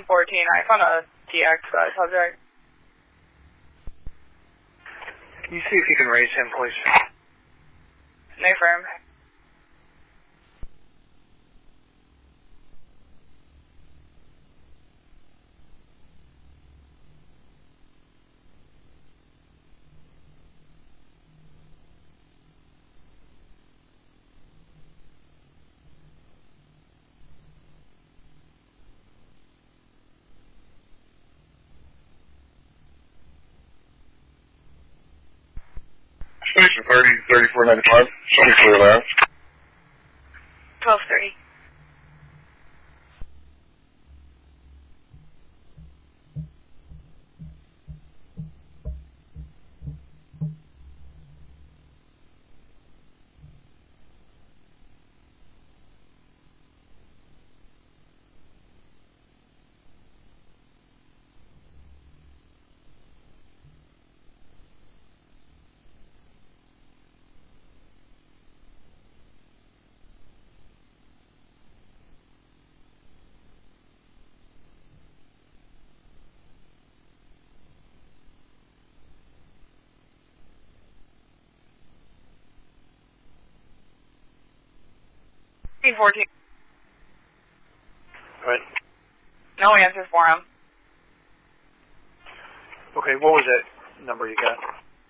14. I found a DX subject. Can you see if you can raise him, please? No firm. Station 30, 3495. Show me clear last. 12:30. Station 14. Right. No answer for him. Okay, what was that number you got?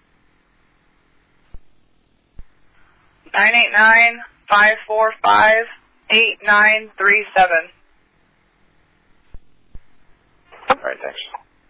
989-545-8937. All right, thanks.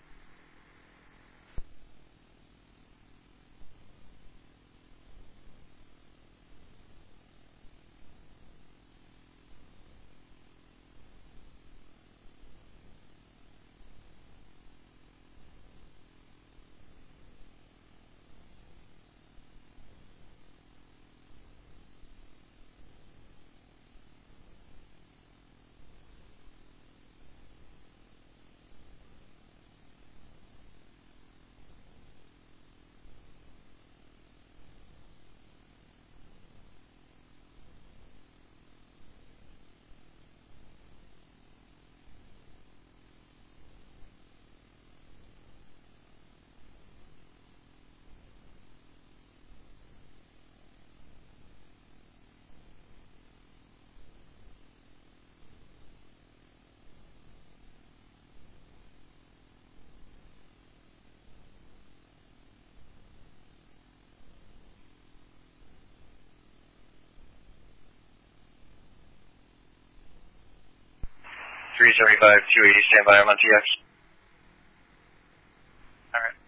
Three 280, stand by, I'm on TX. All right.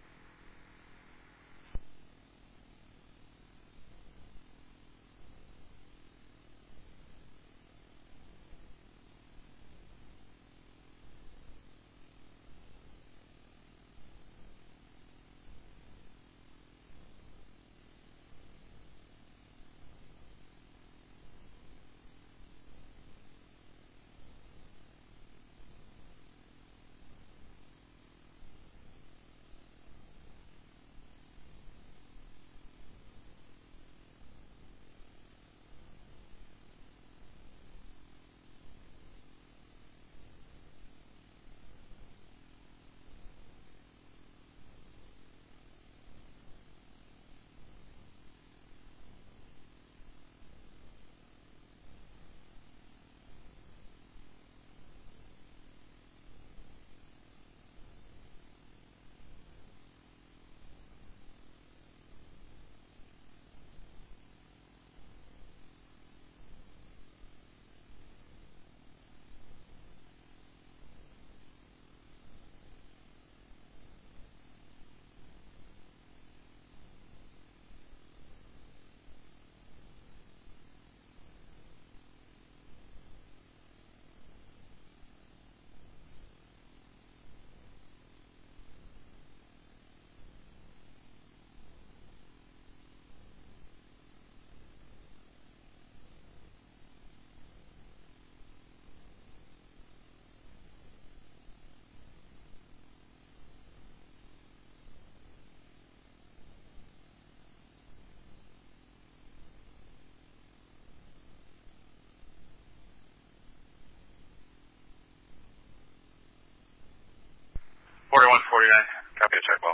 Copy a check well.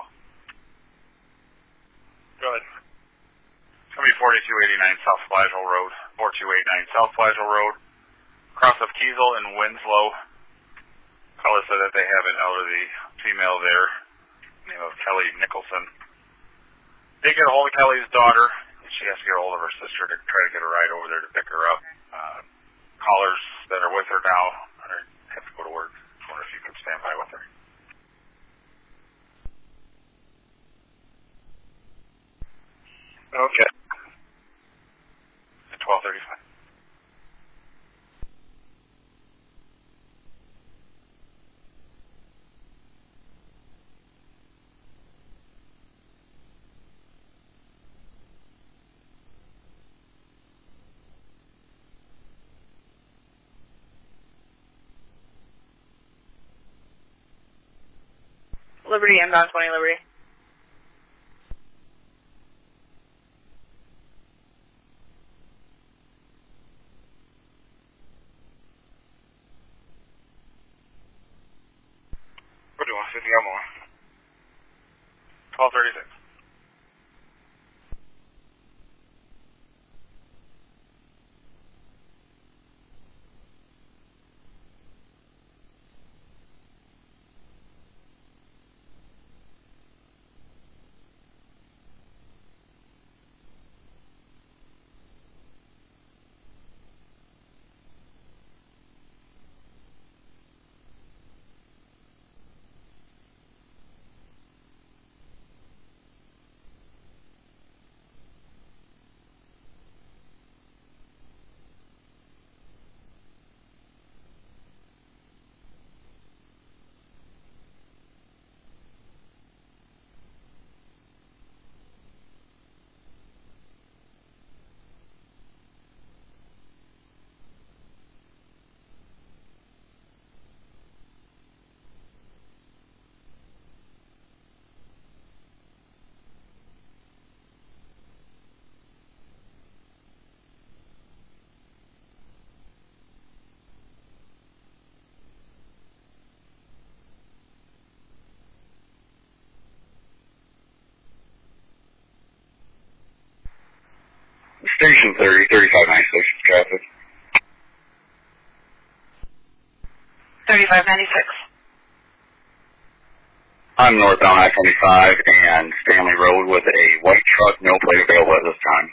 Go ahead. Company 4289 South Flagel Road, 4289 South Flagel Road, cross of Kiesel and Winslow. Caller said that they have an elderly female there, name of Kelly Nicholson. They get a hold of Kelly's daughter, and she has to get a hold of her sister to try to get a ride over there to pick her up. Callers that are with her now have to go to work. I wonder if you could stand by with her. Okay. At 12:35. Liberty inbound 20 Liberty. What do you want? 50 more. 12:36. Station 30, 3596 traffic. 3596. I'm northbound I-25 and Stanley Road with a white truck, no plate available at this time.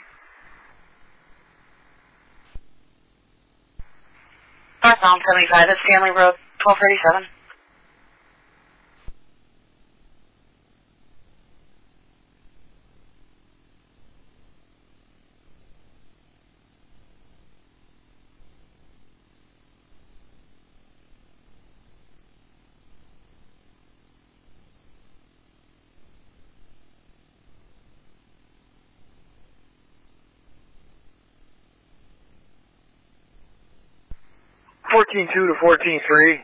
Northbound 75 at Stanley Road, 1237. $14.2 to $14.3.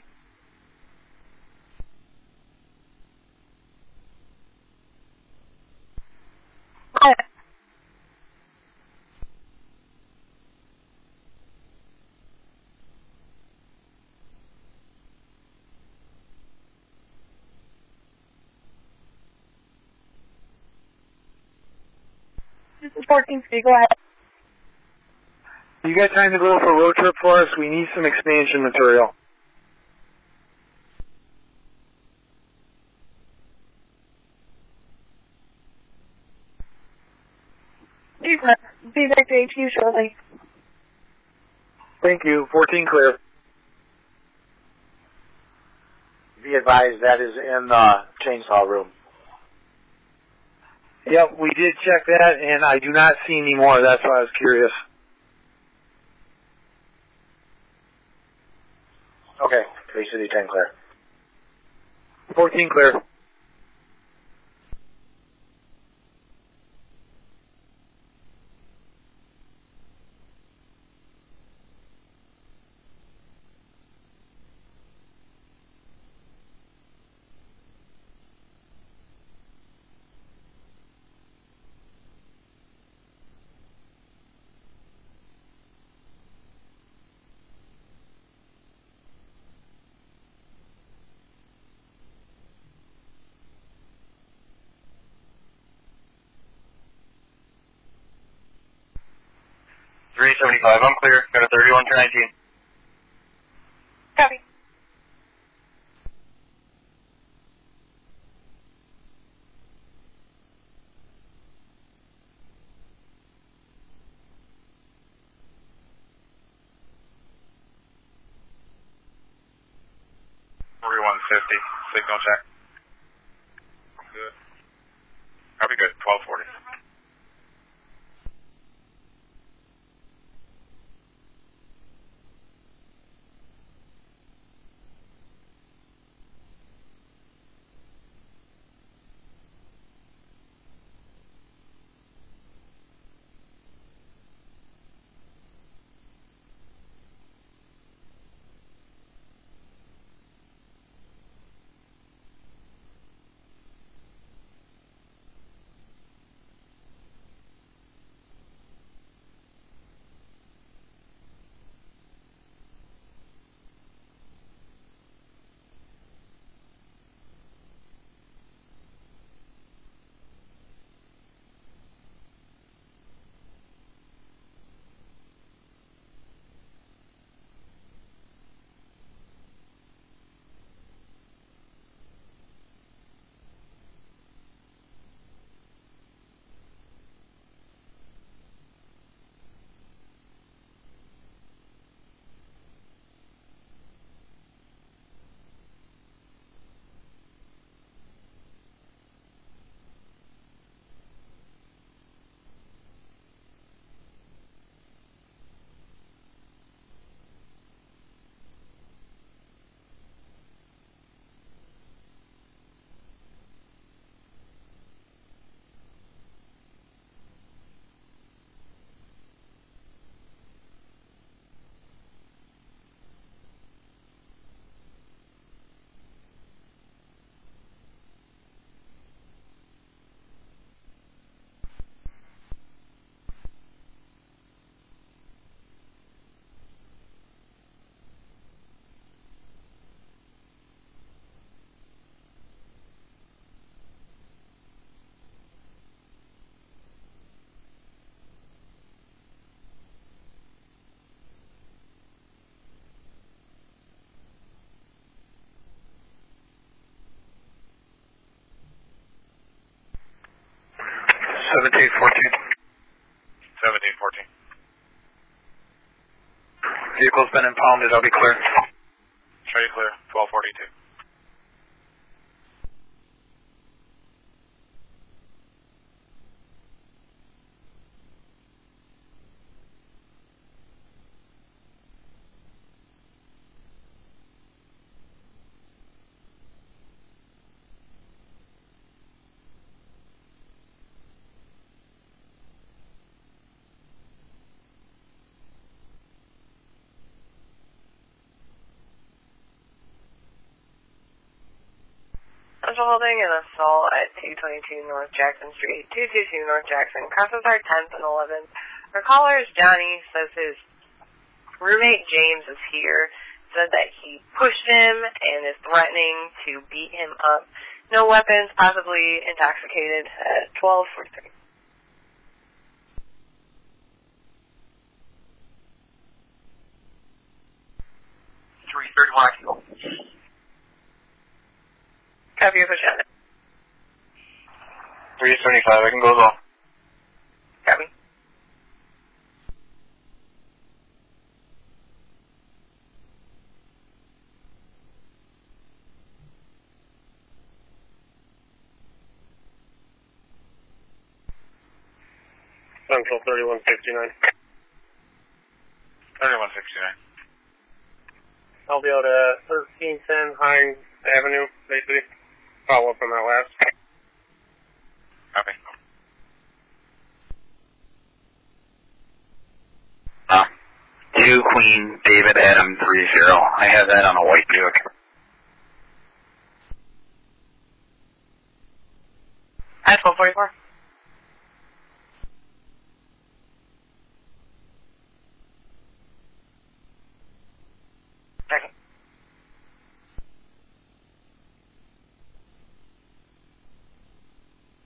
This is 14-3, go ahead. You got time to go for a road trip for us? We need some expansion material. Be back to HQ shortly. Thank you. 14 clear. Be advised that is in the chainsaw room. Yep, we did check that, and I do not see any more. That's why I was curious. Okay, Bay City 10 clear. 14 clear. 375, I'm clear. Got a 31 to 19. Copy. Signal check. Good. Copy good. 1240. Seventeen 14. 1714. Vehicle's been impounded. I'll be clear. Show you clear. 1242. Central holding an assault at 222 North Jackson Street, 222 North Jackson. Crosses are 10th and 11th. Our caller is Johnny, says his roommate James is here, said that he pushed him and is threatening to beat him up. No weapons, possibly intoxicated at 12:43. Copy your push on it. 375, I can go as well. Copy. Central 3169. 3169. I'll be out at 1310 Hines Avenue, Bay City. Follow up on that last. Copy. Two Queen David Adam 30. I have that on a white Buick. At 12:44.